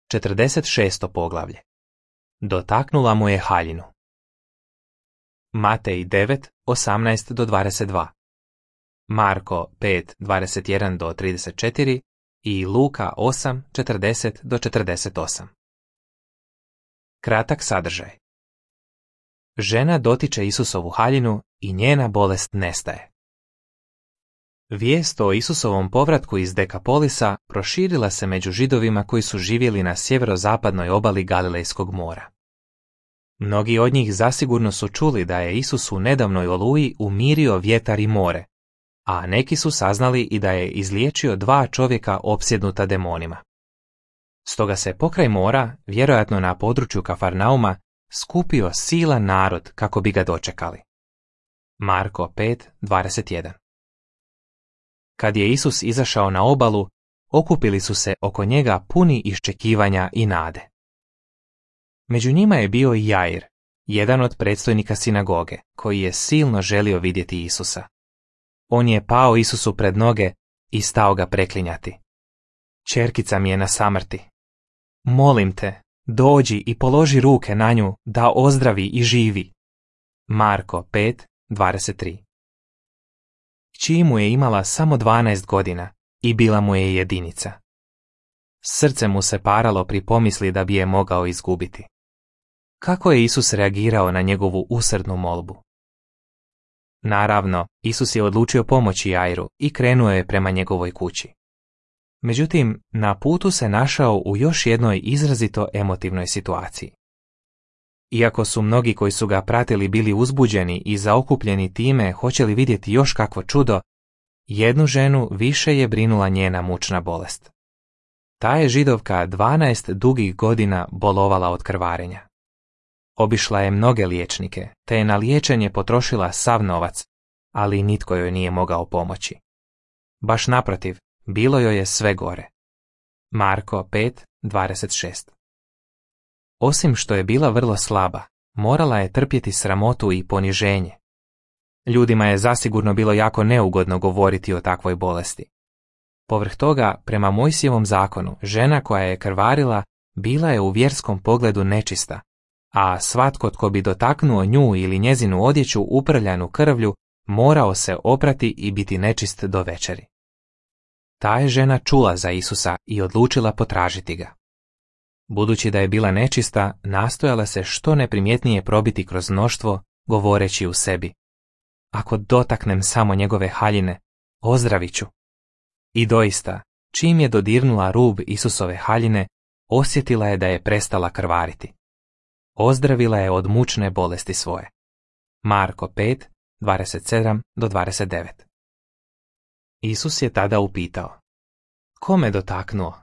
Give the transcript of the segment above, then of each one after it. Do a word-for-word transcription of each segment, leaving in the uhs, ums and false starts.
četrdeset šesto poglavlje. Dotaknula mu je haljinu. Matej devet, osamnaest do dvadeset dva. Marko pet, dvadeset jedan do trideset četiri i Luka osam, četrdeset do četrdeset osam. Kratak sadržaj. Žena dotiče Isusovu haljinu i njena bolest nestaje. Vijest o Isusovom povratku iz Dekapolisa proširila se među Židovima koji su živjeli na sjeverozapadnoj obali Galilejskog mora. Mnogi od njih zasigurno su čuli da je Isus u nedavnoj oluji umirio vjetar i more, a neki su saznali i da je izliječio dva čovjeka opsjednuta demonima. Stoga se pokraj mora, vjerojatno na području Kafarnauma, skupio silan narod kako bi ga dočekali. Marko pet, dvadeset jedan. Kad je Isus izašao na obalu, okupili su se oko njega puni iščekivanja i nade. Među njima je bio i Jair, jedan od predstojnika sinagoge, koji je silno želio vidjeti Isusa. On je pao Isusu pred noge i stao ga preklinjati. Ćerkica mi je na samrti. Molim te, dođi i položi ruke na nju da ozdravi i živi. Marko pet, dvadeset tri. Kći mu je imala samo dvanaest godina i bila mu je jedinica. Srce mu se paralo pri pomisli da bi je mogao izgubiti. Kako je Isus reagirao na njegovu usrdnu molbu? Naravno, Isus je odlučio pomoći Jairu i krenuo je prema njegovoj kući. Međutim, na putu se našao u još jednoj izrazito emotivnoj situaciji. Iako su mnogi koji su ga pratili bili uzbuđeni i zaokupljeni time hoće li vidjeti još kakvo čudo, jednu ženu više je brinula njena mučna bolest. Ta je Židovka dvanaest dugih godina bolovala od krvarenja. Obišla je mnoge liječnike, te je na liječenje potrošila sav novac, ali nitko joj nije mogao pomoći. Baš naprotiv, bilo joj je sve gore. Marko pet, dvadeset šest. Osim što je bila vrlo slaba, morala je trpjeti sramotu i poniženje. Ljudima je zasigurno bilo jako neugodno govoriti o takvoj bolesti. Povrh toga, prema Mojsijevom zakonu, žena koja je krvarila bila je u vjerskom pogledu nečista, a svatko tko bi dotaknuo nju ili njezinu odjeću uprljanu krvlju morao se oprati i biti nečist do večeri. Ta je žena čula za Isusa i odlučila potražiti ga. Budući da je bila nečista, nastojala se što neprimjetnije probiti kroz mnoštvo, govoreći u sebi: ako dotaknem samo njegove haljine, ozdravit ću. I doista, čim je dodirnula rub Isusove haljine, osjetila je da je prestala krvariti. Ozdravila je od mučne bolesti svoje. Marko pet, dvadeset sedam do dvadeset devet. Isus je tada upitao: ko me dotaknuo?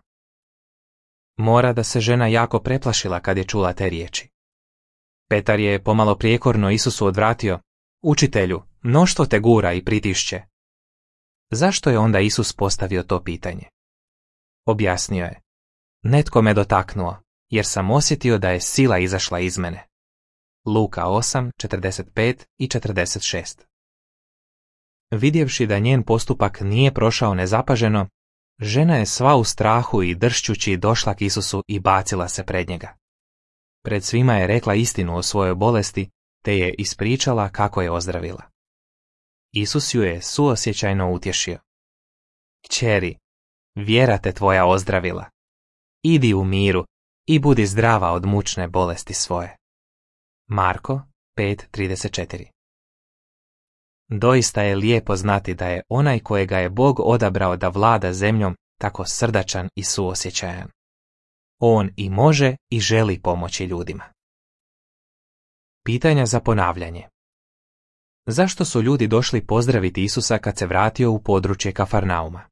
Mora da se žena jako preplašila kad je čula te riječi. Petar je pomalo prijekorno Isusu odvratio: učitelju, mnoštvo te gura i pritišće. Zašto je onda Isus postavio to pitanje? Objasnio je: netko me dotaknuo, jer sam osjetio da je sila izašla iz mene. Luka osam, četrdeset pet i četrdeset šest. Vidjevši da njen postupak nije prošao nezapaženo, žena je sva u strahu i dršćući došla k Isusu i bacila se pred njega. Pred svima je rekla istinu o svojoj bolesti, te je ispričala kako je ozdravila. Isus ju je suosjećajno utješio: kćeri, vjera te tvoja ozdravila. Idi u miru i budi zdrava od mučne bolesti svoje. Marko pet, trideset četiri. Doista je lijepo znati da je onaj kojega je Bog odabrao da vlada zemljom tako srdačan i suosjećajan. On i može i želi pomoći ljudima. Pitanja za ponavljanje. Zašto su ljudi došli pozdraviti Isusa kad se vratio u područje Kafarnauma?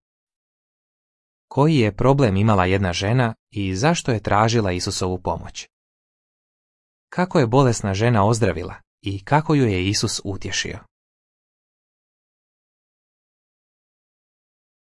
Koji je problem imala jedna žena i zašto je tražila Isusovu pomoć? Kako je bolesna žena ozdravila i kako ju je Isus utješio?